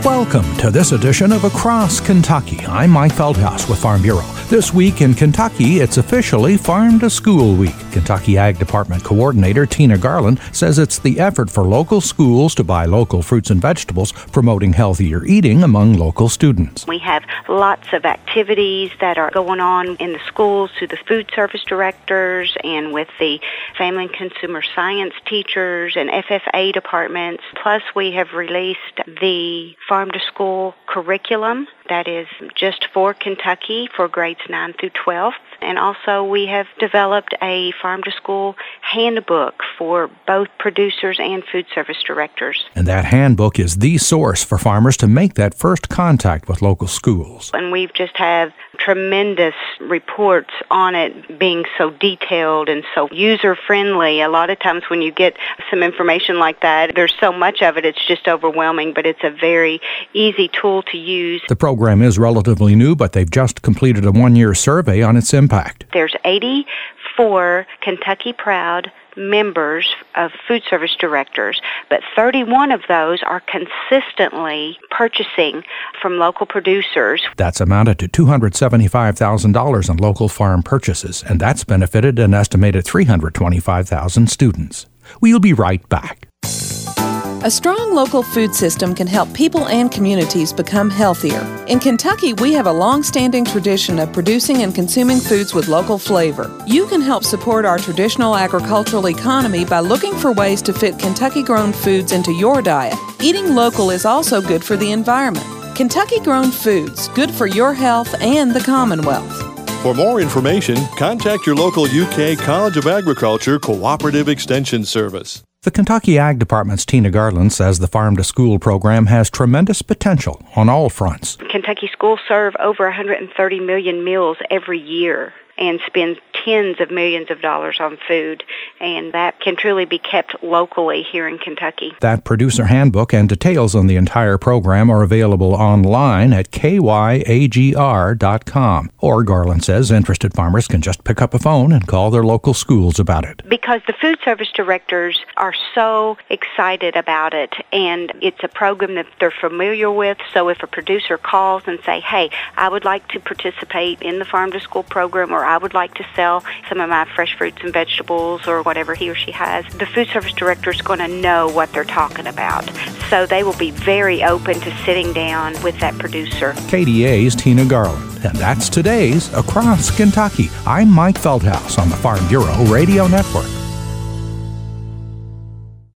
Welcome to this edition of Across Kentucky. I'm Mike Feldhaus with Farm Bureau. This week in Kentucky, it's officially Farm to School Week. Kentucky Ag Department Coordinator Tina Garland says it's the effort for local schools to buy local fruits and vegetables, promoting healthier eating among local students. We have lots of activities that are going on in the schools through the food service directors and with the family and consumer science teachers and FFA departments. Plus, we have released the Farm to School curriculum that is just for Kentucky for grades 9 through 12. And also we have developed a Farm to School handbook for both producers and food service directors. And that handbook is the source for farmers to make that first contact with local schools. And we've just had tremendous reports on it being so detailed and so user-friendly. A lot of times when you get some information like that, there's so much of it, it's just overwhelming, but it's a very easy tool to use. The program is relatively new, but they've just completed a one-year survey on its impact. There's 84 Kentucky Proud members of food service directors, but 31 of those are consistently purchasing from local producers. That's amounted to $275,000 in local farm purchases, and that's benefited an estimated 325,000 students. We'll be right back. A strong local food system can help people and communities become healthier. In Kentucky, we have a long-standing tradition of producing and consuming foods with local flavor. You can help support our traditional agricultural economy by looking for ways to fit Kentucky-grown foods into your diet. Eating local is also good for the environment. Kentucky-grown foods, good for your health and the Commonwealth. For more information, contact your local UK College of Agriculture Cooperative Extension Service. The Kentucky Ag Department's Tina Garland says the Farm to School program has tremendous potential on all fronts. Kentucky schools serve over 130 million meals every year and spend tens of millions of dollars on food, and that can truly be kept locally here in Kentucky. That producer handbook and details on the entire program are available online at kyagr.com. Or, Garland says, interested farmers can just pick up a phone and call their local schools about it. Because the food service directors are so excited about it, and it's a program that they're familiar with, so if a producer calls and say, hey, I would like to participate in the Farm to School program, or I would like to sell some of my fresh fruits and vegetables or whatever he or she has, the food service director is going to know what they're talking about. So they will be very open to sitting down with that producer. KDA's Tina Garland. And that's today's Across Kentucky. I'm Mike Feldhaus on the Farm Bureau Radio Network.